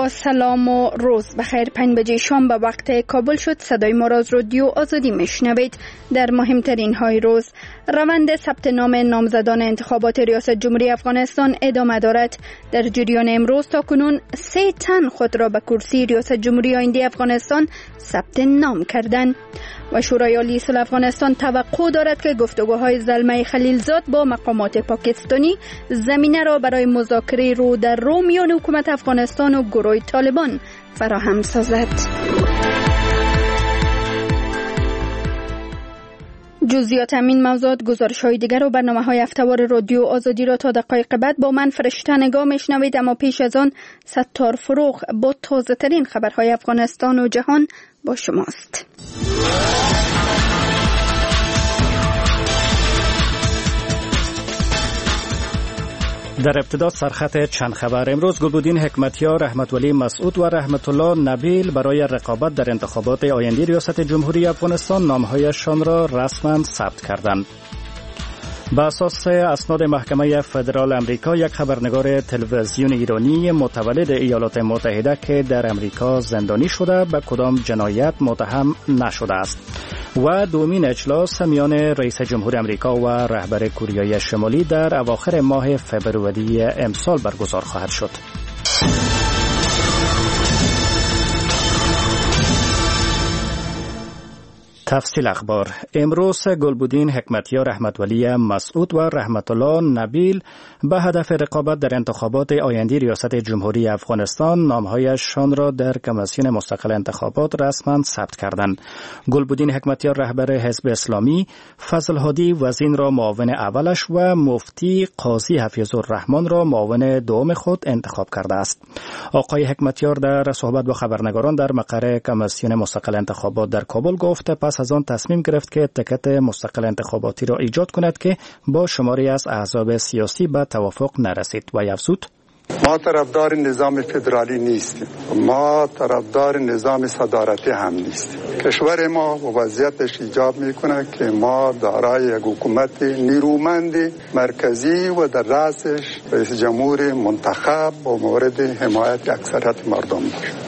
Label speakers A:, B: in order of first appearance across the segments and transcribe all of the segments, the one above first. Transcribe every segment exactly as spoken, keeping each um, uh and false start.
A: با سلام و روز بخیر. پنج بجه شام به وقت کابل شد. صدای ما را از رادیو آزادی میشنوید. در مهمترین های روز، روند ثبت نام نامزدان انتخابات ریاست جمهوری افغانستان ادامه دارد. در جریان امروز تا کنون سه تن خود را به کرسی ریاست جمهوری آینده افغانستان ثبت نام کردند. و شورای عالی صلح افغانستان توقع دارد که گفتگوهای زلمه خلیلزاد با مقامات پاکستانی زمینه را برای مذاکره رو در رو میان حکومت افغانستان و گروه طالبان فراهم سازد. جزئیات همین موضوعات، گزارش‌های دیگر و برنامه‌های هفته‌وار رادیو آزادی را تا دقایق بعد با من فرشته نگاه میشنوید. اما پیش از آن ستار فروغ با تازه‌ترین خبرهای افغانستان و جهان با شماست.
B: در ابتدا سرخط چند خبر. امروز گلبدین حکمتیار، رحمت ولی مسعود و رحمت الله نبیل برای رقابت در انتخابات آینده ریاست جمهوری افغانستان نامهایشان را رسما ثبت کردند. بر اساس اسناد محکمه فدرال امریکا، یک خبرنگار تلویزیون ایرانی متولد ایالات متحده که در امریکا زندانی شده به کدام جنایت متهم نشده است. و دومین اجلاس میان رئیس جمهور امریکا و رهبر کره شمالی در اواخر ماه فوریه امسال برگزار خواهد شد. تفصیل اخبار. امروز گلبدین حکمتیار، رحمت ولی مسعود و رحمت الله نبیل به هدف رقابت در انتخابات آینده ریاست جمهوری افغانستان نامهایشان را در کمیسیون مستقل انتخابات رسما ثبت کردند. گلبدین حکمتیار رهبر حزب اسلامی، فضل هادی وزین را معاون اولش و مفتی قاضی حفیظ الرحمن را معاون دوم خود انتخاب کرده است. آقای حکمتیار در صحبت با خبرنگاران در مقر کمیسیون مستقل انتخابات در کابل گفت پس از آن تصمیم گرفت که تکت مستقل انتخاباتی را ایجاد کند که با شماری از احزاب سیاسی به توافق نرسید و افزود:
C: ما طرفدار نظام فدرالی نیستیم، ما طرفدار نظام صدارتی هم نیستیم. کشور ما وضعیتش ایجاب میکنه که ما دارای یک حکومت نیرومند مرکزی و در رأسش رئیس جمهور منتخب با مورد حمایت اکثریت مردم باشد.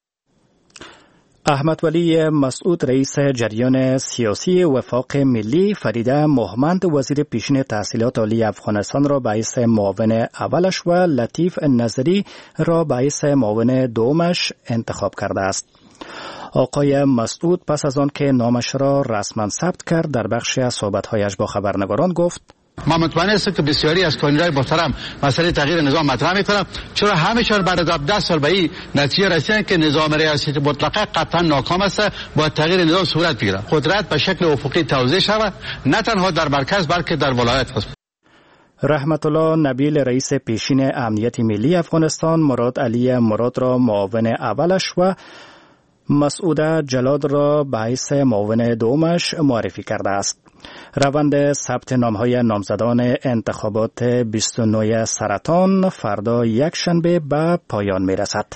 B: احمد ولی مسعود رئیس جریان سیاسی وفاق ملی، فریده محمد وزیر پیشین تحصیلات عالی افغانستان را باعث معاون اولش و لطیف نظری را باعث معاون دومش انتخاب کرده است. آقای مسعود پس از آن که نامش را رسما ثبت کرد در بخشی از صحبت‌هایش با خبرنگاران گفت:
D: ما مطمئن هستم که بسیاری از کاندیدای محترم مسئله تغییر نظام مطرح میکنند، چرا همه‌شان بعد از ده سال به این نتیجه رسیدن که نظام ریاستی مطلقه قطعا ناکام است. با تغییر نظام صورت بگیرد، قدرت به شکل افقی توزیع شود، نه تنها در مرکز بلکه در ولایت است.
B: رحمت الله نبیل رئیس پیشین امنیت ملی افغانستان، مراد علی مراد را معاون اولش و مسعود جلاد را باعث معاون دومش معرفی کرده است. روند ثبت نام‌های نامزدان انتخابات بیست و نه سرطان فردا یک شنبه به پایان می‌رسد.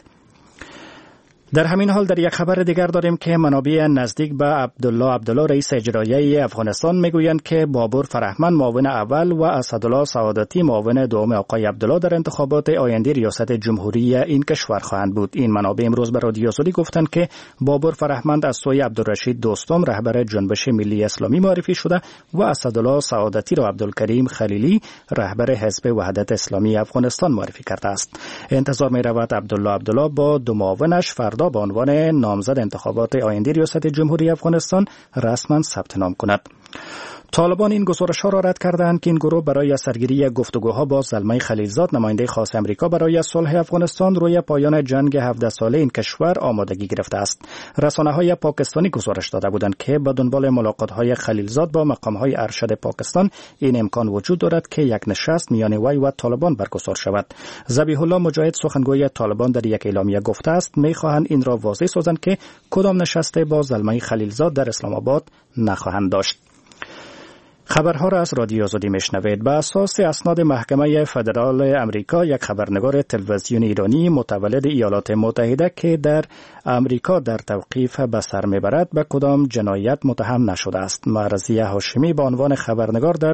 B: در همین حال در یک خبر دیگر داریم که منابع نزدیک به عبدالله عبدالله رئیس اجرایی افغانستان میگویند که بابور فرهمند معاون اول و اسدالله سعادتی معاون دوم آقای عبدالله در انتخابات آینده ریاست جمهوری این کشور خواهند بود. این منابع امروز به رادیو آزادی گفتند که بابور فرهمند از سوی عبدالرشید دوستم رهبر جنبش ملی اسلامی معرفی شده و اسدالله سعادتی را عبدالکریم خلیلی رهبر حزب وحدت اسلامی افغانستان معرفی کرده است. انتظار می‌رود عبدالله عبدالله با دو معاونش فردا به عنوان نامزد انتخابات آینده ریاست جمهوری افغانستان رسما ثبت نام کند. طالبان این گزارش‌ها را رد کردند که این گروه برای سرگیری گفتگوها با زلمه خلیلزاد، نماینده خاص امریکا برای صلح افغانستان، روی پایان جنگ هفده ساله این کشور آمادگی گرفته است. رسانه‌های پاکستانی گزارش داده بودند که به دنبال ملاقات‌های خلیلزاد با مقام‌های ارشد پاکستان این امکان وجود دارد که یک نشست میان وی و طالبان برگزار شود. ذبیح الله مجاهد سخنگوی طالبان در یک اعلامیه گفته است می‌خواهند این را واضح سازند که کدام نشست با زلمه خلیلزاد در اسلام آباد نخواهند داشت. خبرها را از رادیو آزادی میشنوید. به اساس اسناد محکمه فدرال امریکا، یک خبرنگار تلویزیون ایرانی متولد ایالات متحده که در امریکا در توقیف به سر میبرد به کدام جنایت متهم نشده است. مرضیه هاشمی به عنوان خبرنگار در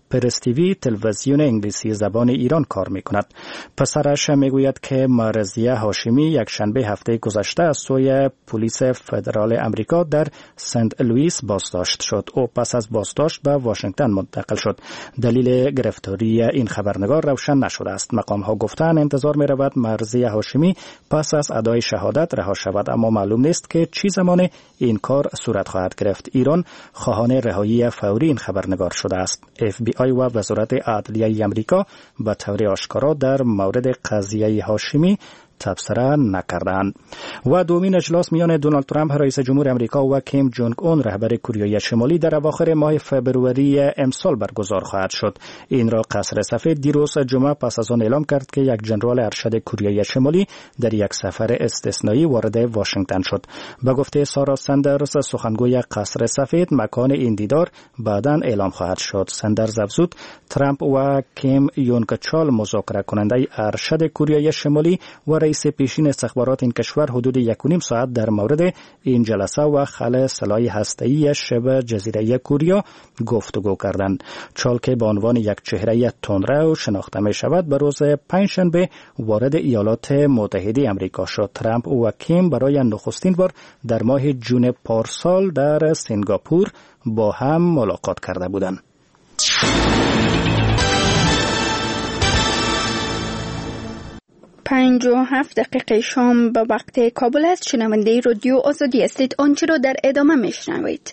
B: پرس تیوی تلویزیون انگلیسی زبان ایران کار می کند. پسرش می گوید که مرضیه هاشمی یک شنبه هفته گذشته از سوی پلیس فدرال امریکا در سنت لوئیس بازداشت شد. او پس از بازداشت به واشنگتن منتقل شد. دلیل گرفتاری این خبرنگار روشن نشده است. مقام ها گفتند انتظار می رود مرضیه هاشمی پس از ادای شهادت رها شود، اما معلوم نیست که چی زمان این کار صورت خواهد گرفت. ایران خواهان رهایی فوری این خبرنگار شده است. اف بی آی و وزارت عدلیه آمریکا به طور آشکارا در مورد قضیه هاشمی تبصره نکردند. و دومین اجلاس میان دونالد ترامپ رئیس جمهور آمریکا و کیم جونگ اون رهبر کره شمالی در اواخر ماه فوریه امسال برگزار خواهد شد. این را قصر سفید دیروز جمعه پس از آن اعلام کرد که یک ژنرال ارشد کره شمالی در یک سفر استثنایی وارد واشنگتن شد. به گفته سارا سندرز سخنگوی قصر سفید، مکان این دیدار بعداً اعلام خواهد شد. سندرز افزود ترامپ و کیم یونگ چال مذاکره کننده ارشد کره شمالی و رئیس پیشین استخبارات این کشور حدود یک و نیم ساعت در مورد این جلسه و خلع سلاح هسته‌ای شبه جزیره کوریا گفتگو کردند. چال که به عنوان یک چهره تندرو شناخته می شود به روز پنجشنبه وارد ایالات متحده آمریکا شد. ترامپ و کیم برای نخستین بار در ماه جون پارسال در سنگاپور با هم ملاقات کرده بودند.
A: پنج و هفت دقیقه شام به وقت کابل است. شنونده رادیو آزادی هستید. آنچه را در ادامه میشنوید.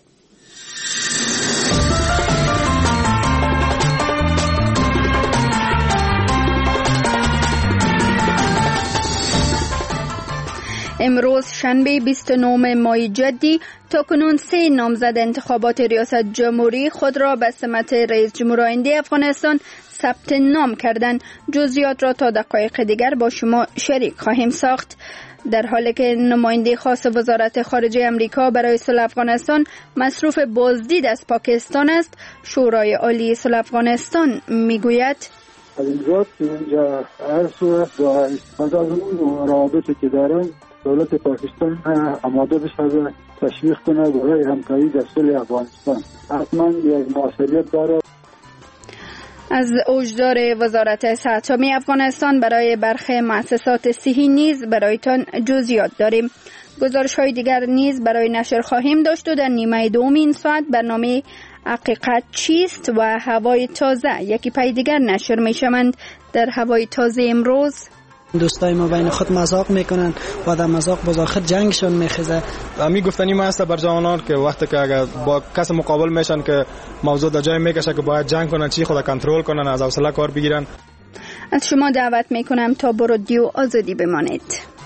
A: امروز شنبه بیست و نهم ماه جدی تاکنون سه نامزد انتخابات ریاست جمهوری خود را به سمت رئیس جمهور آینده افغانستان ثبت نام کردند. جزئیات را تا دقایق دیگر با شما شریک خواهیم ساخت. در حالی که نماینده خاص وزارت خارجه امریکا برای صلح افغانستان مصروف بازدید از پاکستان است، شورای عالی صلح افغانستان میگوید
E: از اینجا که اینجا هر صورت با استفاده از اون روابطی که دارن دولت پاکستان آماده بشه تشویق کنه برای همکاری در صلح افغانستان. حتما یک موثریت داره.
A: از اوجدار وزارت صحت عامه افغانستان برای برخی مؤسسات صحی نیز برایتان جزئیات داریم. گزارش های دیگر نیز برای نشر خواهیم داشت و در نیمه دوم این ساعت برنامه حقیقت چیست و هوای تازه یکی پای دیگر نشر می شوند. در هوای تازه امروز
F: دوستای ما بین خود مذاق میکنن و در مذاق باز آخر جنگشون میخیزه.
G: می گفتنی ما هست بر جوانان که وقتی که اگر با کس مقابل میشن که موضوع در جای میکشه که باید جنگ کنن چی خود کنترل کنن از حوصله کار بگیرن.
A: از شما دعوت میکنم تا با رادیو آزادی بمانید.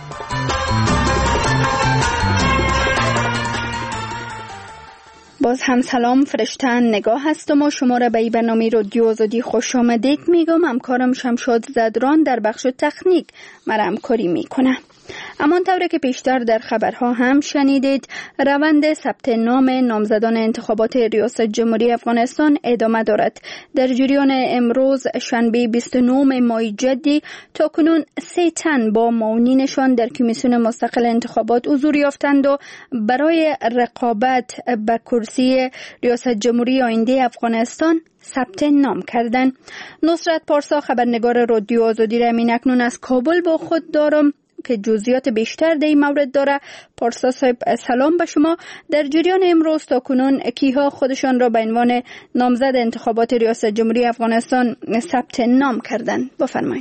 A: باز هم سلام، فرشتن نگاه هستم و شما را به این برنامه رادیو آزادی خوش آمدید میگم. همکارم شمشاد زدران در بخش تکنیک مرا همکاری میکنه. همانطور که پیشتر در خبرها هم شنیدید، روند ثبت نام نامزدان انتخابات ریاست جمهوری افغانستان ادامه دارد. در جریان امروز شنبه بیست و نهم ماه جدی تاکنون سه تن با معاونینشان در کمیسیون مستقل انتخابات حضور یافتند و برای رقابت به کرسی ریاست جمهوری آینده افغانستان ثبت نام کردند. نصرت پارسا خبرنگار رادیو آزادی را همین اکنون از کابل با خود دارم که جزئیات بیشتر در این مورد داره. پارسا صاحب سلام به شما. در جریان امروز تا کنون کیها خودشان را به عنوان نامزد انتخابات ریاست جمهوری افغانستان ثبت نام کردند؟ بفرمایید.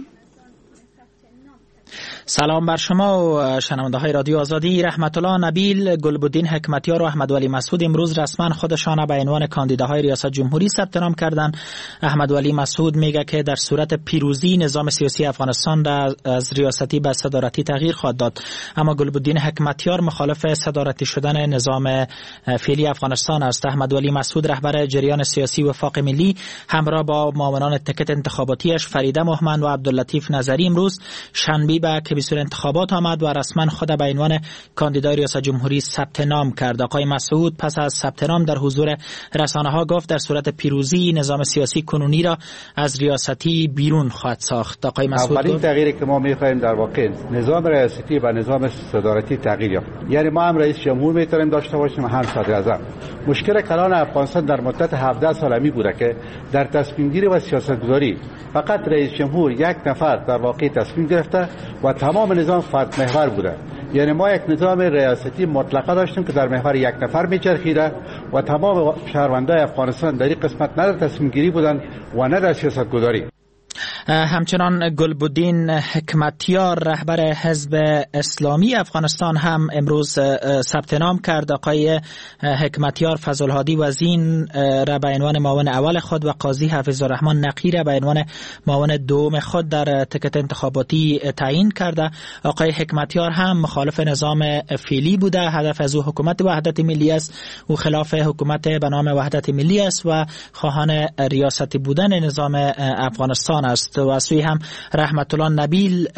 H: سلام بر شما و شنونده های رادیو آزادی. رحمت الله نبیل، گلبدین حکمتیار و احمد ولی مسعود امروز رسما خودشان به عنوان کاندیداهای ریاست جمهوری ثبت نام کردند. احمد ولی مسعود میگه که در صورت پیروزی نظام سیاسی افغانستان را از ریاستی به صدارتی تغییر خواهد داد، اما گلبدین حکمتیار مخالف صدارتی شدن نظام فعلی افغانستان است. احمد ولی مسعود رهبر جریان سیاسی وفاق ملی همراه با معاونان تکت انتخاباتیش فریده مهمن و عبداللطیف نظری امروز شنبه به کمیسیون انتخابات آمد و رسما خود به عنوان کاندیدای ریاست جمهوری ثبت نام کرد. آقای مسعود پس از ثبت نام در حضور رسانه ها گفت در صورت پیروزی نظام سیاسی کنونی را از ریاستی بیرون خواهد ساخت. آقای مسعود
D: اولین تغییری که ما می‌خوایم در واقع نظام ریاستی و نظام صدارتی تغییر یافت. یعنی ما هم رئیس جمهور می‌تونیم داشته باشیم هم صدر اعظم. مشکل کلان افغانستان در مدت هفده سال همی بوده که در تصمیم گیری و سیاستگذاری فقط رئیس جمهور یک نفر در واقع تصمیم گرفته و تمام نظام فرد محور بوده. یعنی ما یک نظام ریاستی مطلقه داشتیم که در محور یک نفر میچرخیده و تمام شهروندان افغانستان در این قسمت نه در تصمیم گیری بودند و نه در سیاستگذاری.
H: همچنان گلبدین حکمتیار رهبر حزب اسلامی افغانستان هم امروز ثبت نام کرد. آقای حکمتیار فضل‌الهادی وزین را به عنوان معاون اول خود و قاضی حفیظ الرحمن نقی را به عنوان معاون دوم خود در تکت انتخاباتی تعیین کرده. آقای حکمتیار هم مخالف نظام فعلی بوده. هدف از او حکومت وحدت ملی است. او خلاف حکومت به نام وحدت ملی است و خواهان ریاستی بودن نظام افغانستان است. و سوی هم رحمت الله نبیل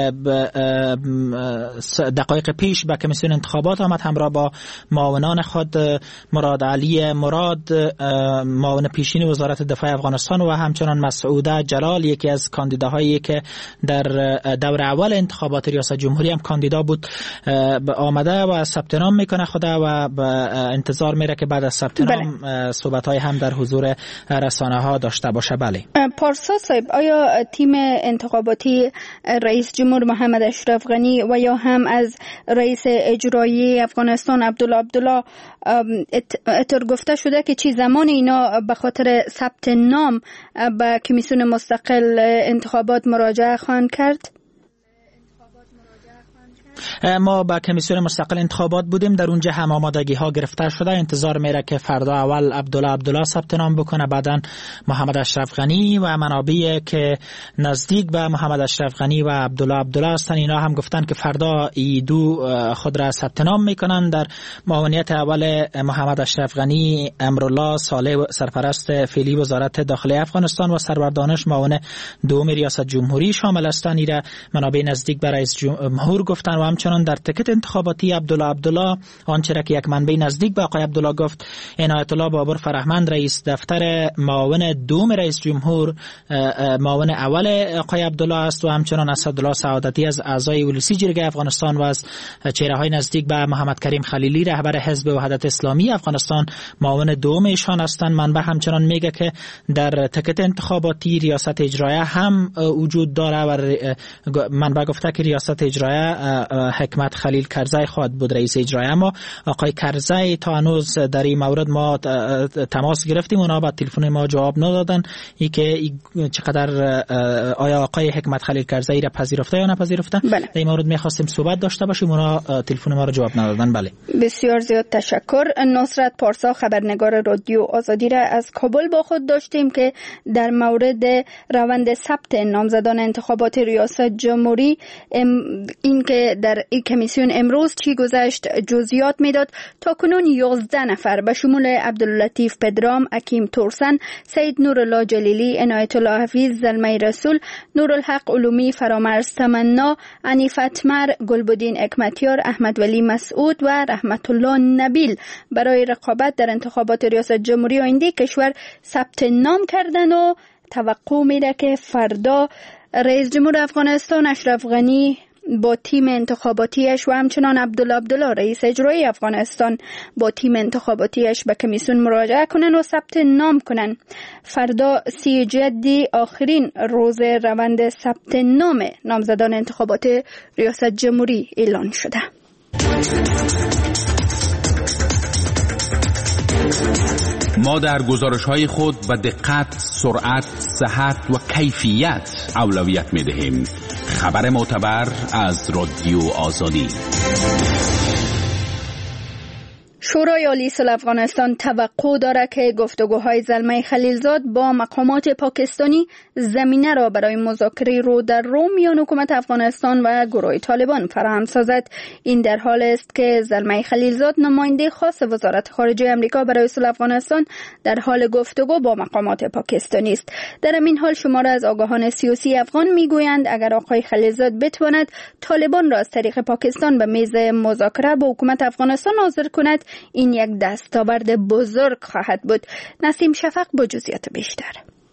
H: دقایق پیش به کمیسیون انتخابات آمد همراه با معاونان خود مراد علی مراد معاون پیشین وزارت دفاع افغانستان و همچنان مسعوده جلال یکی از کاندیداهایی که در دور اول انتخابات ریاست جمهوری هم کاندیدا بود آمده و ثبت نام میکنه خدا و انتظار میره که بعد از ثبت نام صحبت‌های هم در حضور رسانه ها داشته باشه. بله
A: پارسا صاحب، آیا تیم انتخاباتی رئیس جمهور محمد اشرف غنی و یا هم از رئیس اجرایی افغانستان عبدالله عبدالله اتر گفته شده که چی زمان اینا به خاطر ثبت نام به کمیسیون مستقل انتخابات مراجعه خواهند کرد؟
H: ما با کمیسیون مستقل انتخابات بودیم، در اونجا هم آمادگی ها گرفته شده. انتظار میره که فردا اول عبدالله عبدالله ثبت نام بکنه، بعدن محمد اشرف غنی و منابعی که نزدیک به محمد اشرف غنی و عبدالله عبدالله هستن اینا هم گفتن که فردا ای دو خود را ثبت نام میکنن. در معاونیت اول محمد اشرف غنی امرالله صالح سرپرست فعلی وزارت داخلی افغانستان و سرور دانش معاون دوم ریاست جمهوری شامل هستند. ایرا منابع نزدیک به رئیس جمهور گفتن و همچنان در تکت انتخاباتی عبدالله عبدالله آنچه را که یک منبع نزدیک به آقای عبدالله گفت، عنایت الله بابر فرهمند رئیس دفتر معاون دوم رئیس جمهور معاون اول آقای عبدالله است و همچنان اسدالله سعادتی از اعضای اولوسی جرگه افغانستان و از چهره‌های نزدیک به محمد کریم خلیلی رهبر حزب وحدت اسلامی افغانستان معاون دوم ایشان هستند. منبع همچنان میگه که در تکت انتخاباتی ریاست اجرایه هم وجود داره و منبع گفته که ریاست اجرایه حکمت خلیل کرزی خواهد بود رئیس اجرایی، اما آقای کرزی تا هنوز در این مورد ما تماس گرفتیم، اونا با تلفن ما جواب ندادن ای که چقدر آیا آقای حکمت خلیل کرزی را پذیرفته یا نپذیرفته.
A: بله.
H: در این مورد میخواستیم صحبت داشته باشیم، اونا تلفن ما رو جواب ندادن. بله
A: بسیار زیاد تشکر. نصرت پارسا خبرنگار رادیو آزادی را از کابل با خود داشتیم که در مورد روند ثبت نامزدان انتخابات ریاست جمهوری این که در این کمیسیون امروز چی گذشت جزئیات میداد. تا کنون یازده نفر به شمول عبداللطیف پدرام، حکیم تورسن، سید نورالله جلیلی، عنایت الله حفیظ، زلمه رسول، نورالحق علومی، فرامرز تمنا، عنیفت مر، گلبدین حکمتیار، احمد ولی مسعود و رحمت الله نبیل برای رقابت در انتخابات ریاست جمهوری آینده کشور ثبت نام کردن و توقع میره که فردا رئیس جمهور افغانستان اشرف غنی با تیم انتخاباتیش و همچنان عبدالله عبدالله رئیس اجرایی افغانستان با تیم انتخاباتیش به کمیسیون مراجعه کنن و ثبت نام کنن. فردا سی جدی آخرین روز روند ثبت نام نامزدان انتخابات ریاست جمهوری اعلان شده.
I: ما در گزارش‌های خود به دقت، سرعت، صحت و کیفیت اولویت می‌دهیم. خبر معتبر از رادیو آزادی.
A: شورای عالی صلح افغانستان توقع دارد که گفتگوهای زلمه خلیلزاد با مقامات پاکستانی زمینه را برای مذاکره رو در رو میان حکومت افغانستان و گروه طالبان فراهم سازد. این در حال است که زلمه خلیلزاد نماینده خاص وزارت خارجه آمریکا برای صلح افغانستان در حال گفتگو با مقامات پاکستانی است. در این حال شمار از آگاهان سیاسی افغان میگویند اگر آقای خلیلزاد بتواند طالبان را از طریق پاکستان به میز مذاکره با حکومت افغانستان حاضر کند، این یک دستاورد بزرگ خواهد بود. نسیم شفق با جزئیات بیشتر.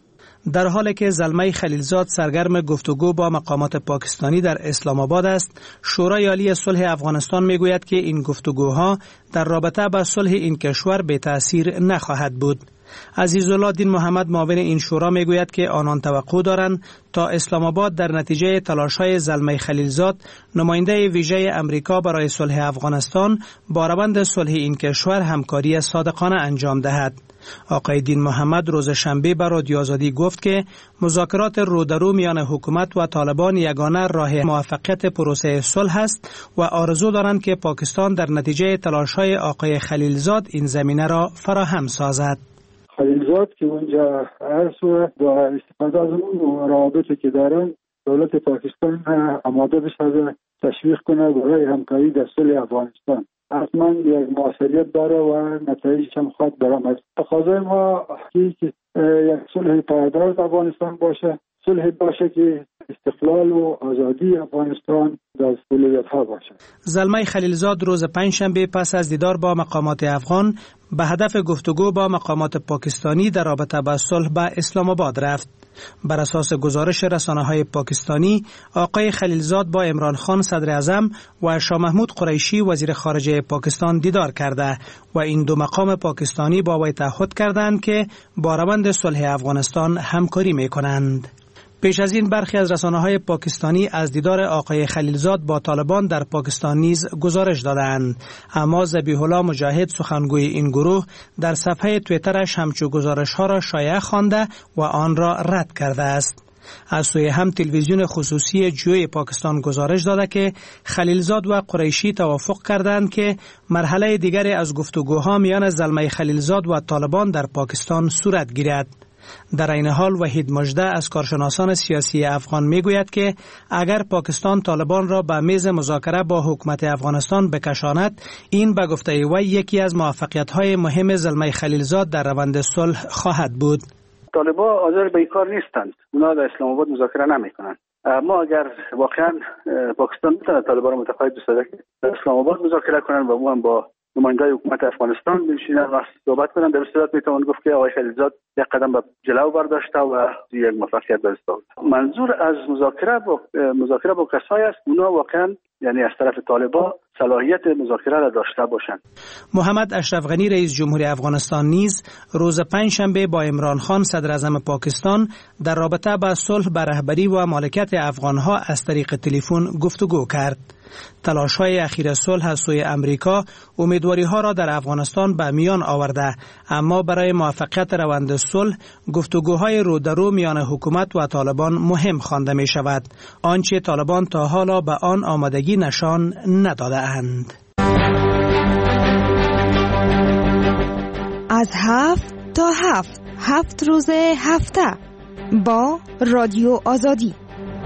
J: در حالی که زلمه خلیلزاد سرگرم گفتگو با مقامات پاکستانی در اسلام آباد است، شورای عالی صلح افغانستان میگوید که این گفتگوها در رابطه با صلح این کشور به تأثیر نخواهد بود. عزیزالله دین محمد معاون این شورا میگوید که آنان توقع دارند تا اسلام آباد در نتیجه تلاش‌های زلمه خلیلزاد، نماینده ویژه امریکا برای صلح افغانستان، با روند صلح این کشور همکاری صادقانه انجام دهد. آقای دین محمد روز شنبه بر رادیو آزادی گفت که مذاکرات رودرو میان حکومت و طالبان یگانه راه موفقیت پروسه صلح است و آرزو دارند که پاکستان در نتیجه تلاش‌های آقای خلیلزاد این زمینه را فراهم سازد.
E: خلیلزاد که اونجا هر صورت با استفاده از اون روابطی که دارن، دولت پاکستان آماده بشه تشویق کنه برای همکاری در صلح افغانستان. حتما یک موثریت داره و نتایجش هم خواهد برآمد. تقاضای ما که یک صلح پایدار در افغانستان باشه، صلح باشه که استقلال و آزادی افغانستان در اولویت‌ها باشه.
J: زلمه خلیلزاد روز پنجشنبه پس از دیدار با مقامات افغان به هدف گفتگو با مقامات پاکستانی در رابطه با صلح به اسلام آباد رفت. بر اساس گزارش رسانه‌های پاکستانی، آقای خلیلزاد با عمران خان صدر اعظم و شاه محمود قریشی وزیر خارجه پاکستان دیدار کرده و این دو مقام پاکستانی با وی تعهد کردند که با روند صلح افغانستان همکاری می‌کنند. پیش از این برخی از رسانه‌های پاکستانی از دیدار آقای خلیلزاد با طالبان در پاکستان نیز گزارش دادند، اما ذبیح الله مجاهد سخنگوی این گروه در صفحه توییترش همچو گزارش‌ها را شایع خوانده و آن را رد کرده است. از سوی هم تلویزیون خصوصی جیوی پاکستان گزارش داده که خلیلزاد و قریشی توافق کردند که مرحله دیگری از گفتگوها میان زلمه خلیلزاد و طالبان در پاکستان صورت گیرد. در این حال وحید مژده از کارشناسان سیاسی افغان میگوید که اگر پاکستان طالبان را به میز مذاکره با حکومت افغانستان بکشاند، این به گفته وی یکی از موفقیت‌های مهم زلمه خلیلزاد در روند صلح خواهد بود.
K: طالبان حاضر به این کار نیستند، اونا در اسلام آباد مذاکره نمیکنند. اما اگر واقعا پاکستان بتونه طالبان را متقاعد بسازه که در اسلام آباد مذاکره کنند و او هم با نماینده حکومت افغانستان بنشینن و صحبت کنن، در صورت میتوان گفت که آقای خلیلزاد یک قدم به جلو برداشته و یک موفقیت به دست آورد. منظور از مذاکره با مذاکره با کسایی است اونا واقعا یعنی از طرف طالبان صلاحیت مذاکره را داشته باشند.
J: محمد اشرف غنی رئیس جمهوری افغانستان نیز روز پنجشنبه با عمران خان صدر اعظم پاکستان در رابطه با صلح به رهبری و مالکیت افغانها از طریق تلفن گفتگو کرد. تلاش‌های اخیر صلح از سوی امریکا امیدواری‌ها را در افغانستان به میان آورده، اما برای موفقیت روند صلح گفتگوهای رو در رو میان حکومت و طالبان مهم خوانده می شود، آنچه طالبان تا حالا به آن آمادگی نشان نداده اند.
L: از هفت تا هفت هفت روز هفته با رادیو آزادی.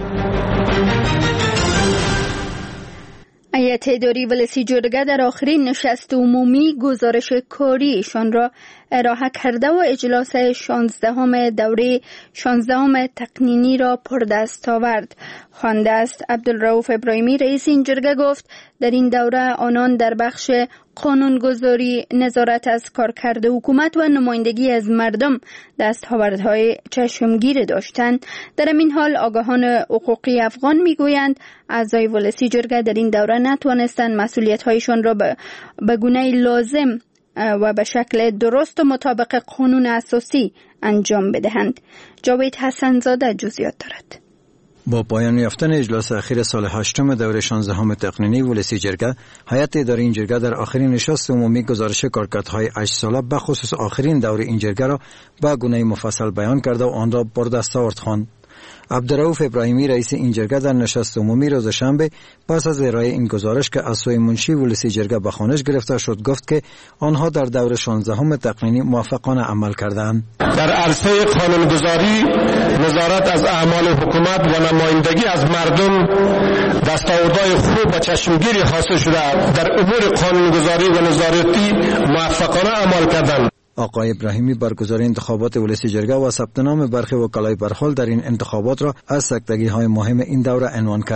A: هیئت اداری ولسی جرگه در آخرین نشست عمومی گزارش کاریشان را ارائه کرده و اجلاس شانزدهم دوره شانزدهم تقنینی را پردست آورد. خوانده است عبدالرؤوف ابراهیمی رئیس این جرگه گفت در این دوره آنان در بخش قانونگذاری، نظارت از کارکرد حکومت و نمایندگی از مردم دستاوردهای چشمگیر داشتند. در این حال آگاهان حقوقی افغان میگویند اعضای ولسی جرگه در این دوره نتوانستند مسئولیت‌هایشان را به گونه لازم و به شکل درست و مطابق قانون اساسی انجام بدهند. جاوید حسن‌زاده جزئیات دارد.
M: با پایان یافتن اجلاس اخیر سال هشتم دوره شانزدهم تقنینی ولسی جرگه، هیئت اداری این جرگه در آخرین نشست عمومی گزارش کارکردهای هشت ساله به خصوص آخرین دوره این جرگه را به گونه مفصل بیان کرده و آن را بردست آورد خواند. عبدالرؤوف ابراهیمی رئیس این جرگه در نشست عمومی روز شنبه پس از ارائه این گزارش که از سوی منشی ولسی جرگه به خوانش گرفته شد گفت که آنها در دوره شانزدهم تقنینی موفقانه عمل کردند.
N: در عرصه قانونگذاری، نظارت از اعمال حکومت و نمایندگی از مردم دستاوردهای خوب و چشمگیری حاصل شده در امور قانونگذاری و نظارتی موفقانه عمل کردند.
M: آقای ابراهیمی برگزاری انتخابات ولسی جرگه و ثبت نام برخی وکلای برخال در این انتخابات را از سکتگی های مهم این دوره عنوان کرد.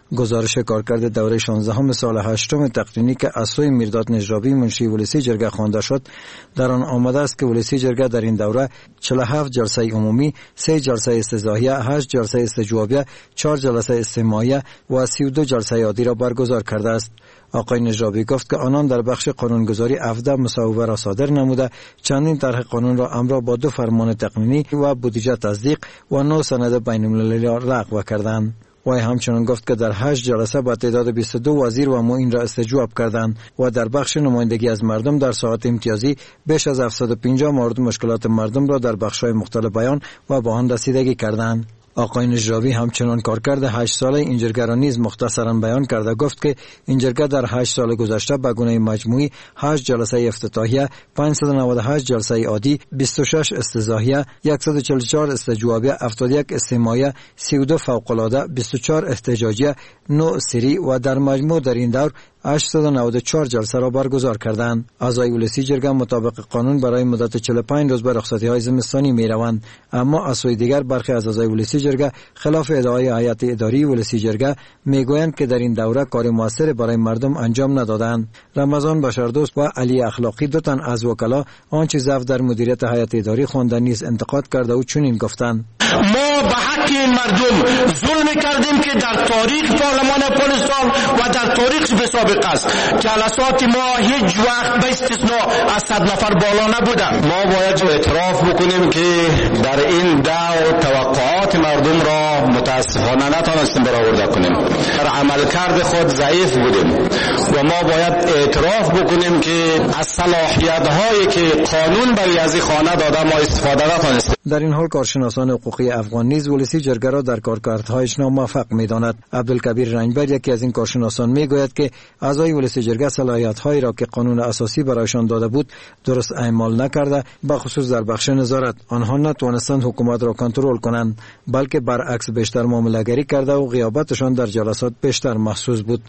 M: گزارش کارکرد دوره شانزدهم سال هشتم تقنینی که از سوی میرداد نجرابی منشی ولسی جرگه خوانده شد در آن آمده است که ولسی جرگه در این دوره چهل و هفت جلسه عمومی، سه جلسه استضاحیه، هشت جلسه استجوابیه، چهار جلسه استماعیه و سی و دو جلسه عادی را برگزار کرده است. آقای نجرابی گفت که آنان در بخش قانونگذاری هفده مصوبه را صادر نموده، چندین طرح قانون را همراه با دو فرمان تقنینی و بودجه تصدیق و نو سند بین المللی را لغو کردند. وی همچنان گفت که در هشت جلسه با تعداد بیست و دو وزیر و معین را استجواب کردند و در بخش نمایندگی از مردم در ساعات امتیازی بیش از هفتصد و پنجاه مورد مشکلات مردم را در بخش‌های مختلف بیان و به آن رسیدگی کردند. آقای نجرابی همچنان کارکرد هشت ساله این جرگه را نیز مختصراً بیان کرده گفت که این جرگه در هشت سال گذشته به گونه مجموعی هشت جلسه افتتاحیه، پانصد و نود و هشت جلسه عادی، بیست و شش استضاحیه، صد و چهل و چهار استجوابیه، هفتاد و یک استماعیه، سی و دو فوق‌العاده، بیست و چهار احتجاجیه، نه سری و در مجموع در این دور هشتصد و نود و چهار جلسه را برگزار کردند. اعضای ولسی جرگه مطابق قانون برای مدت چهل و پنج روز به رخصتی‌های زمستانی می‌روند، اما از سوی دیگر برخی از اعضای ولسی جرگه خلاف ادعای هیئت اداری ولسی جرگه میگویند که در این دوره کار موثر برای مردم انجام ندادند. رمضان بشردوست و علی اخلاقی دو تن از وکلا آنچه ضعف در مدیریت هیئت اداری خواندن نیز انتقاد کرده و چنین گفتند:
N: ما به حق این مردم ظلم کردیم که در تاریخ پارلمان افغانستان و در تاریخ به سابقه است جلسات ما هیچ وقت به استثناء از صد نفر بالا نبوده. ما باید اعتراف بکنیم که در این دور توقعات مردم را متاسفانه نتوانستیم برآورده کنیم. در عملکرد خود ضعیف بودیم و ما باید اعتراف بکنیم که از صلاحیت هایی که قانون برای از خانه داده ما استفاده نتوانستیم.
M: در این حال کارشناسان حقوقی افغان نیز ولسی جرگه را در کارکردهایش ناموفق می‌داند. عبدالکبیر رنجبر یکی از این کارشناسان میگوید که اعضای ولسی جرگه صلاحیت‌هایی را که قانون اساسی برایشان داده بود درست اعمال نکرده، به خصوص در بخش نظارت آنها نتوانستند حکومت را کنترل کنند، بلکه برعکس بیشتر معامله‌گری کرده و غیابتشان در جلسات بیشتر محسوس بود.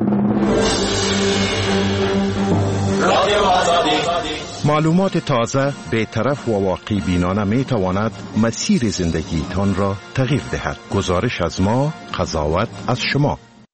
O: معلومات تازه، بی‌طرف و واقعی بینانه می تواند مسیر زندگی تان را تغییر دهد. گزارش از ما، قضاوت از شما.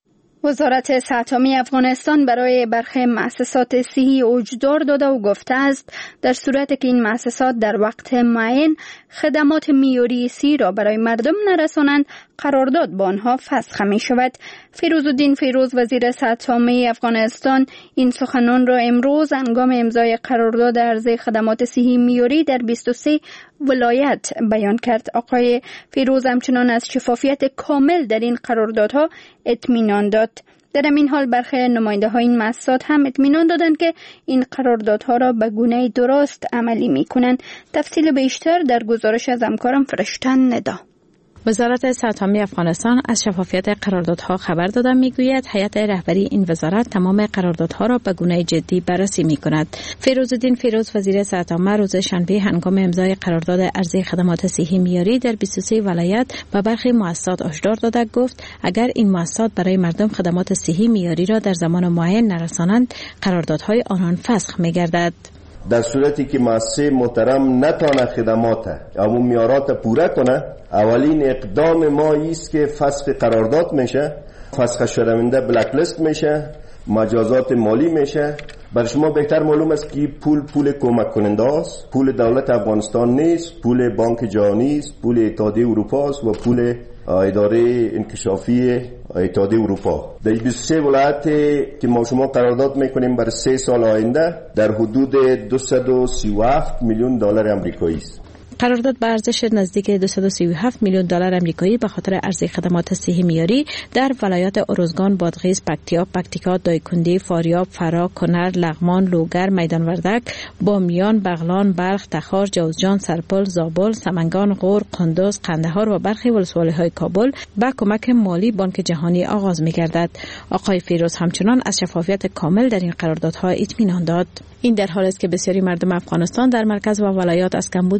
A: وزارت صحت عامه افغانستان برای برخی مؤسسات صحی اوجدار داده و گفته است در صورتی که این مؤسسات در وقت معین خدمات معیاری صحی را برای مردم نرسانند، قرارداد با آنها فسخ می شود. فیروزالدین فیروز وزیر صحت عامه افغانستان این سخنان را امروز هنگام امضای قرارداد عرضه خدمات صحی معیاری در بیست و سه ولایت بیان کرد. آقای فیروز همچنان از شفافیت کامل در این قراردادها اطمینان داد. در این حال برخی نماینده های این مؤسسات هم اطمینان دادند که این قراردادها را به گونه درست عملی می کنند. تفصیل بیشتر در گزارش از همکارم فرشتن ندا.
P: وزارت صحت عامه افغانستان از شفافیت قراردادها خبر داده میگوید هیئت رهبری این وزارت تمام قراردادها را به گونه جدی بررسی میکند. فیروزالدین فیروز وزیر صحت عامه روز شنبه هنگام امضای قرارداد عرضه خدمات صحی معیاری در بیست و سه ولایت به برخی مؤسسات هشدار داده گفت اگر این مؤسسات برای مردم خدمات صحی معیاری را در زمان معین نرسانند، قراردادهای آنان فسخ میگردد.
Q: در صورتی که مؤسسه محترم نتانه خدمات او معیارات پوره کنه، اولین اقدام ما است که فسخ قرارداد میشه، فسخ شرمنده بلک لیست میشه، مجازات مالی میشه. برای شما بهتر معلوم است که پول پول کمک کننده است، پول دولت افغانستان نیست، پول بانک جهانی است، پول اتحادیه اروپا است و پول اداره انکشافی اتحادیه اروپا. در بیست و سه ولایت که ما شما قرارداد میکنیم برای سه سال آینده در حدود دویست و سی و هفت میلیون دلار آمریکایی است.
P: قرارداد به ارزش نزدیک دویست و سی و هفت میلیون دلار آمریکایی به خاطر عرضه خدمات صحی معیاری در ولایات ارزگان، بادغیس، پکتیا، پکتیکا، دایکنډی، فاریاب، فرا، کنر، لغمان، لوگر، میدان وردک، بامیان، بغلان، بلخ، تخار، جوزجان، سرپل، زابل، سمنگان، غور، قندوز، قندهار و برخی ولسوالی‌های کابل با کمک مالی بانک جهانی آغاز می‌گردد. آقای فیروز همچنان از شفافیت کامل در این قراردادها اطمینان داد. این در حالی است که بسیاری مردم افغانستان در مرکز و ولایات از کمبود و بی‌کیفیت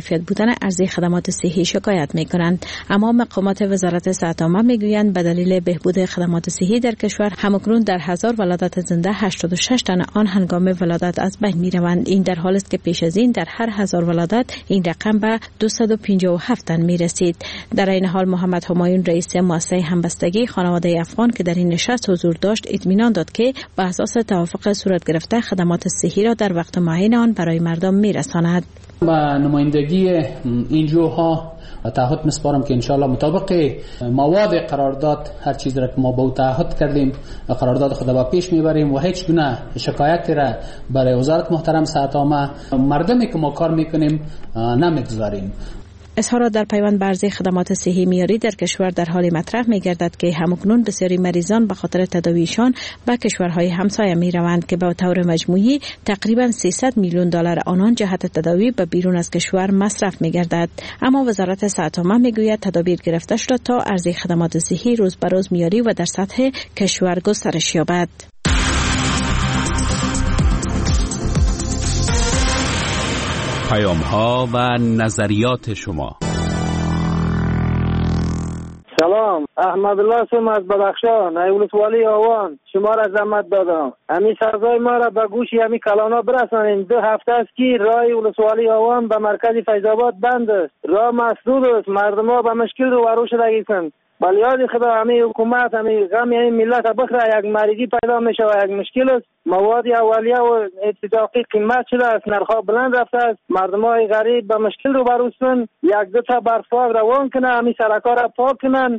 P: بی‌کیفیت بودن عرضه خدمات صحی شکایت می‌کنند، اما مقامات وزارت صحت عامه می‌گویند به دلیل بهبود خدمات صحی در کشور همکنون در هزار ولادت زنده هشتاد و شش تن آن هنگام ولادت از بین می‌روند. این در حالی است که پیش از این در هر هزار ولادت این رقم به دویست و پنجاه و هفت تن می‌رسید. در این حال محمد همایون رئیس مؤسسه همبستگی خانواده افغان که در این نشست حضور داشت اطمینان داد که به اساس توافق صورت گرفته خدمات صحی را در وقت معین آن برای مردم می‌رساند.
R: با نمایندگی این جوها تعهد می‌سپارم که انشاءالله مطابق مواد قرارداد هر چیز را که ما با تعهد کردیم قرارداد خود با پیش میبریم و هیچ گونه شکایتی را برای وزارت محترم صحت عامه مردمی که ما کار میکنیم نمیگذاریم.
P: اظهارات در پیوند به عرضه خدمات صحی معیاری در کشور در حال مطرح می‌گردد که همکنون بسیاری مریضان به خاطر تداویشان به کشورهای همسایه می‌روند که به طور مجموعی تقریباً سیصد میلیون دلار آنان جهت تداوی به بیرون از کشور مصرف می‌گردد. اما وزارت صحت عامه می‌گوید تدابیر گرفته شده تا عرضه خدمات صحی روز به روز معیاری و در سطح کشور گسترش یابد.
I: پیام ها و نظریات شما.
S: سلام، احمد الله سوم از بدخشان، ولسوالی آوان. شما را زحمت دادم همین سرزای ما را به گوشی همین کلانا برسانید. دو هفته است که راه ولسوالی آوان به مرکز فیض آباد بند است، راه مسدود است، مردم ها به مشکل رو برو شدگیستند. ولی یاد خدا همین حکومت همین غم همین ملت بخره یک مریضی پیدا میشه و یک مشکل است. مواد اولیه و اتفاقی قیمت شده است، نرخ‌ها بلند رفته است، مردمای غریب به مشکل رو بروستن. یک دو تا برفاق روان کنه همین سرکا را پاک کنن.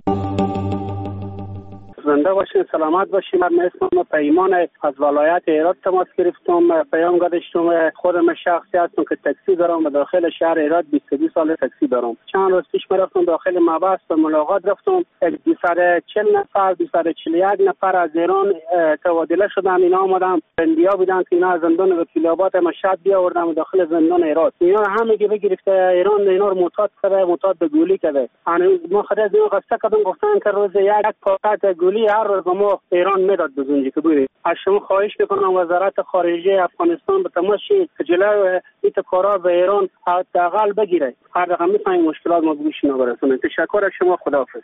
K: زنده باشین، سلامت باشین. من اسمم پیمان از ولایت هرات تماس گرفتم. پیام گذاشتم خودم شخصی هستم که تاکسی دارم و داخل شهر هرات بیست و دو سال تاکسی دارم. چند روز پیش رفتم داخل مباحث به ملاقات رفتم. دویست و چهل نفر دویست و چهل و یک نفر از ایران تبادله شدن. اینا آمدن بندیا بودن که اینا از زندان وکیل‌آباد مشهد بیاوردن داخل زندان هرات. اینا همه که گرفته ایران اینا رو معتاد کرده، معتاد به گولی کرده. یعنی ما خدا از این قصه کردم، گفتن که روز یک پاکت گولی هر روز ما ایران میداد بزنجی که بودی. از شما خواهش میکنم وزارت خارجه افغانستان به تماشی جلوی این کارا به ایران حداقل بگیره. هر رقم میتونیم مشکلات ما بگوش نبرسونه. تشکر از شما، خداحافظ.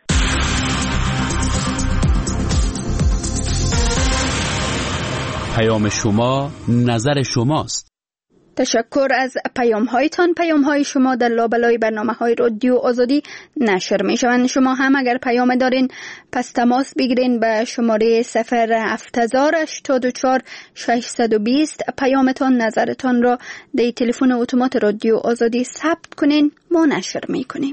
I: پیام شما نظر شماست.
A: تشکر از پیام هایتان. پیام های شما در لابلای برنامه های رادیو آزادی نشر می شوند. شما هم اگر پیام دارین پس تماس بگیرین به شماره صفر هفت هزار هشتاد و چهار ششصد و بیست. پیامتان نظرتان را در تلفن اتومات رادیو آزادی ثبت کنین، ما نشر می کنیم.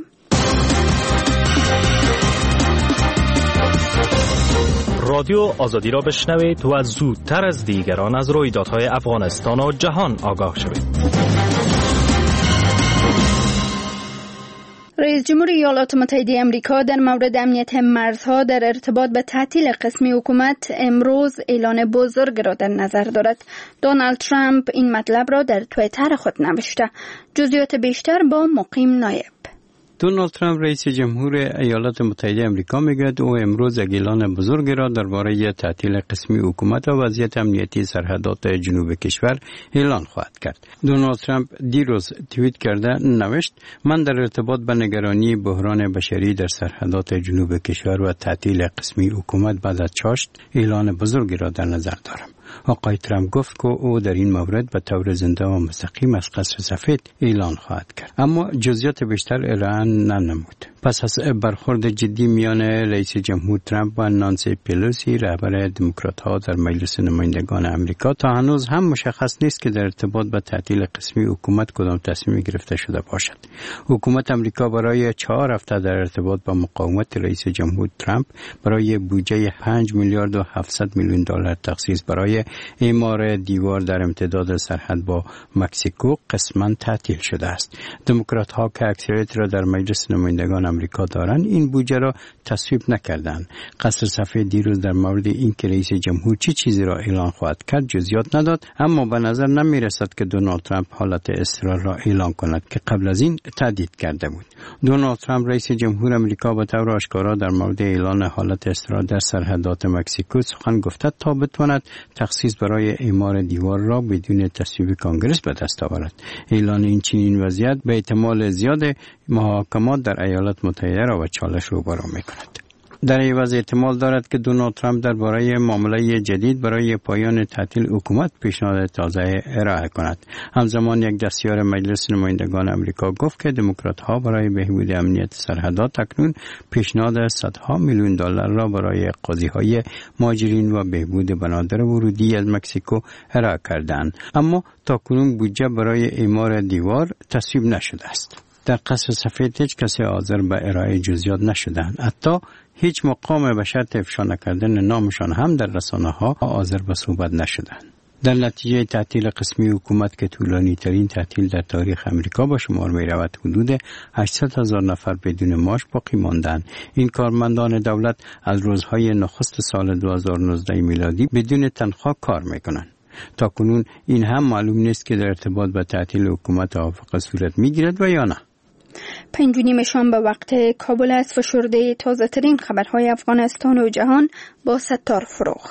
T: رادیو آزادی را بشنوید و زودتر از دیگران از رویدادهای افغانستان و جهان آگاه شوید.
A: رئیس جمهور ایالات متحده آمریکا در مورد امنیت مرزها در ارتباط به تعطیل قسمی حکومت امروز اعلان بزرگ را در نظر دارد. دونالد ترامپ این مطلب را در توییتر خود نوشته. جزئیات بیشتر با مقیم نایب.
U: دونالد ترامپ رئیس جمهور ایالات متحده آمریکا میگوید او امروز اعلان بزرگی را درباره تعطیل قسمی حکومت و وضعیت امنیتی سرحدات جنوب کشور اعلان خواهد کرد. دونالد ترامپ دیروز توییت کرده نوشت: من در ارتباط با نگرانی بحران بشری در سرحدات جنوب کشور و تعطیل قسمی حکومت بعد از چاشت اعلان بزرگی را در نظر دارم. آقای ترامپ گفت که او در این مورد به طور زنده و مستقیم از قصر سفید اعلان خواهد کرد، اما جزئیات بیشتر اعلان ننمود. پس از برخورد جدی میان رئیس جمهور ترامپ و نانسی پلوسی رهبر دموکرات‌ها در مجلس نمایندگان آمریکا تا هنوز هم مشخص نیست که در ارتباط با تعطیل قسمی حکومت کدام تصمیم گرفته شده باشد. حکومت آمریکا برای چهار هفته در ارتباط با مقاومت رئیس جمهور ترامپ برای بودجه پنج میلیارد و هفتصد میلیون دلار تخصیص برای اعمار دیوار در امتداد سرحد با مکزیکو قسماً تعطیل شده است. دموکرات‌ها که اکثریت را در مجلس نمایندگان امریکا دارند این بودجه را تصویب نکردند. قصر سفید دیروز در مورد این که رئیس جمهور چه چی چیزی را اعلان خواهد کرد جزئیات نداد، اما به نظر نمی رسد که دونالد ترامپ حالت اضطرار را اعلان کند که قبل از این تهدید کرده بود. دونالد ترامپ رئیس جمهور امریکا به طور آشکارا در مورد اعلان حالت اضطرار در سرحدات مکزیکو سخن گفته تا بتواند تخصیص برای اعمار دیوار را بدون تصویب کانگرس به دست آورد. اعلان این چنین وضعیت به احتمال زیاد محاکمات در ایالات متحده را به چالش روبرو می‌کند. در عوض احتمال دارد که دونالد ترامپ درباره معامله جدید برای پایان تعطیل حکومت پیشنهاد تازه ارائه کند. همزمان یک دستیار مجلس نمایندگان امریکا گفت که دموکرات‌ها برای بهبود امنیت سرحدات اکنون پیشنهاد صدها میلیون دلار را برای قاضی‌های مهاجرین و بهبود بنادر ورودی از مکزیکو ارائه کردند، اما تاکنون بودجه برای اعمار دیوار تصویب نشده است. در قصر سفید هیچ کسی حاضر به ارائه جزئیات نشدند. حتی هیچ مقام به شرط افشا نکردن نامشان هم در رسانه‌ها حاضر به صحبت نشدند. در نتیجه تعطیل قسمی حکومت که طولانی ترین تعطیل در تاریخ امریکا با شمار می رود، حدود هشتصد هزار نفر بدون معاش باقی ماندند. این کارمندان دولت از روزهای نخست سال دو هزار و نوزده میلادی بدون تنخواه کار می کنند. تا کنون این هم معلوم نیست که در ارتباط با تعطیل حکومت توافق صورت می گیرد و یا نه.
A: پنج و نیم شام به وقت کابل است. فشرده تازه ترین خبرهای افغانستان و جهان با ستار فروغ.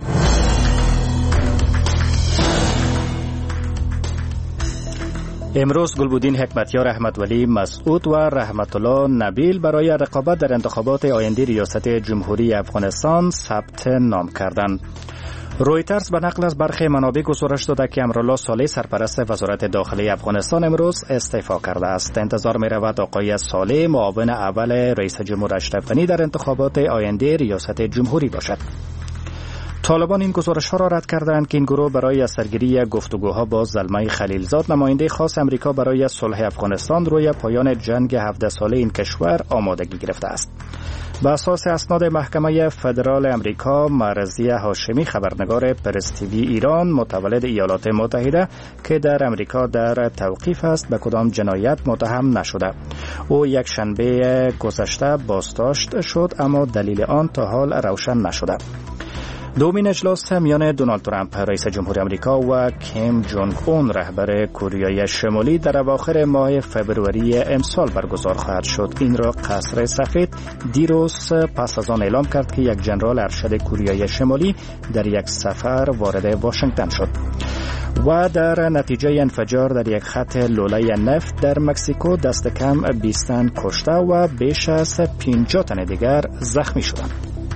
B: امروز گلبودین حکمتیار، احمد ولی مسعود و رحمت الله نبیل برای رقابت در انتخابات آینده ریاست جمهوری افغانستان ثبت نام کردند. رویترز به نقل از برخی منابع گزارش داده که امرالله صالح سرپرست وزارت داخلی افغانستان امروز استعفا کرده است. انتظار می رود آقای صالح معاون اول رئیس جمهور اشرف غنی در انتخابات آینده ریاست جمهوری باشد. طالبان این گزارش ها را رد کردند که این گروه برای از سرگیری گفتگوها با زلمه خلیلزاد، نماینده خاص امریکا برای صلح افغانستان، روی پایان جنگ هفده ساله این کشور آمادگی گرفته است. به اساس اسناد محکمه فدرال امریکا، مرضی هاشمی، خبرنگار پرس تیوی ایران متولد ایالات متحده که در امریکا در توقیف است، به کدام جنایت متهم نشده. او یک شنبه گذشته بازداشت شد، اما دلیل آن تا حال روشن نشده. دومین اجلاس میان دونالد ترامپ رئیس جمهوری آمریکا و کیم جونگ اون رهبر کره شمالی در اواخر ماه فوریه امسال برگزار خواهد شد. این را قصر سفید دیروز پس از آن اعلام کرد که یک ژنرال ارشد کره شمالی در یک سفر وارد واشنگتن شد. و در نتیجه انفجار در یک خط لوله نفت در مکزیکو دست کم بیست تن کشته و بیش از پنجاه تن دیگر زخمی شدند.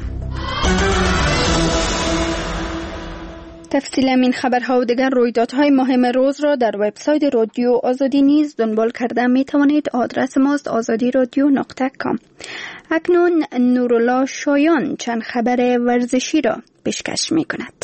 A: تفصیل این خبرها و دیگر رویدادهای مهم روز را در وبسایت رادیو آزادی نیز دنبال کرده می توانید. آدرس ماست آزادی رادیو نقطه کام. اکنون نورالله شایان چند خبر ورزشی را پیشکش می کند.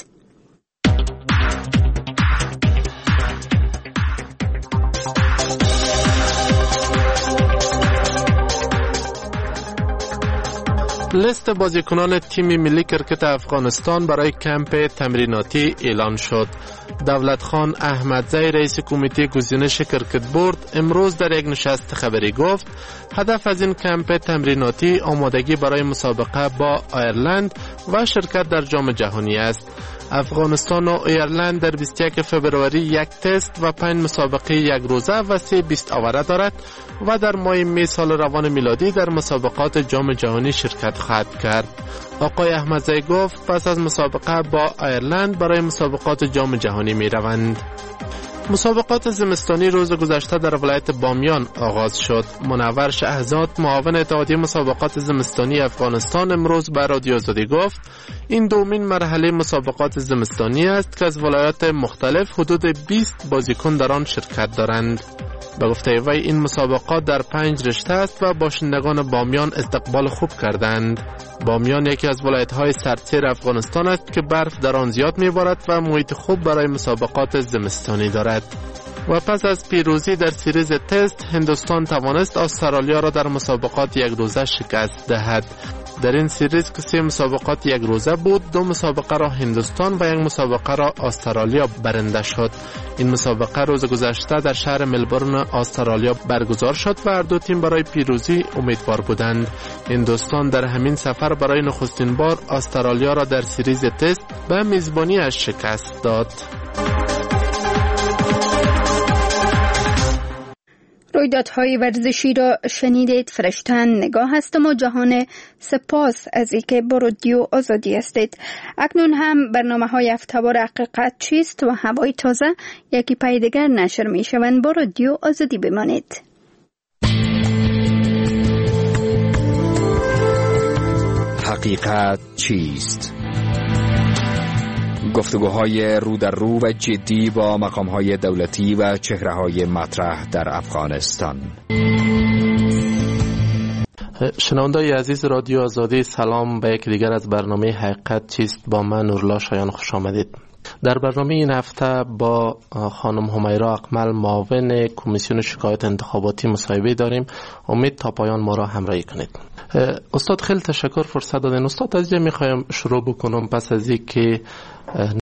C: لیست بازیکنان تیم ملی کرکت افغانستان برای کمپ تمریناتی اعلان شد. دولت خان احمدزی رئیس کمیته گزینش کرکت بورد امروز در یک نشست خبری گفت هدف از این کمپ تمریناتی آمادگی برای مسابقه با آیرلند و شرکت در جام جهانی است. افغانستان و ایرلند در بیست و یک فوریه یک تست و پنج مسابقه یک روزه و سه بیست آوره دارد و در ماه می سال روان میلادی در مسابقات جام جهانی شرکت خواهد کرد. آقای احمدزی گفت پس از مسابقه با ایرلند برای مسابقات جام جهانی می روند. مسابقات زمستانی روز گذشته در ولایت بامیان آغاز شد. منور شهزاد معاون اتحادیه مسابقات زمستانی افغانستان امروز به رادیو آزادی گفت این دومین مرحله مسابقات زمستانی است که از ولایات مختلف حدود بیست بازیکن در آن شرکت دارند. به گفته وی این مسابقات در پنج رشته است و باشندگان بامیان استقبال خوب کردند. بامیان یکی از ولایت‌های سردسیر افغانستان است که برف در آن زیاد می‌بارد و محیط خوب برای مسابقات زمستانی دارد. و پس از پیروزی در سریز تست هندوستان توانست استرالیا را در مسابقات یک روزه شکست دهد. در این سریز که سه مسابقات یک روزه بود، دو مسابقه را هندوستان و یک مسابقه را استرالیا برنده شد. این مسابقه روز گذشته در شهر ملبورن استرالیا برگزار شد و هر دو تیم برای پیروزی امیدوار بودند. هندوستان در همین سفر برای نخستین بار استرالیا را در سریز تست به میزبانیش شکست داد.
A: رویدادهای ورزشی را شنیدید. فرشتن نگاه هستم و جهان سپاس از اینکه با رادیو آزادی هستید. اکنون هم برنامه های هفته‌وار حقیقت چیست و هوای تازه یکی پای دیگر نشر می شوند. با رادیو آزادی بمانید.
F: حقیقت چیست؟ گفتگوهای رو در رو و جدی با مقامهای دولتی و چهره‌های مطرح در افغانستان.
C: شنونده‌های عزیز رادیو آزادی، سلام به یک دیگر از برنامه حقیقت چیست. با من نورالله شایان خوش آمدید. در برنامه این هفته با خانم همیرا اقمل، معاون کمیسیون شکایت انتخاباتی، مصاحبه داریم. امید تا پایان ما را همراهی کنید. استاد خیلی تشکر فرصت دادین. استاد از اینجا میخوایم شروع بکنم. پس از اینکه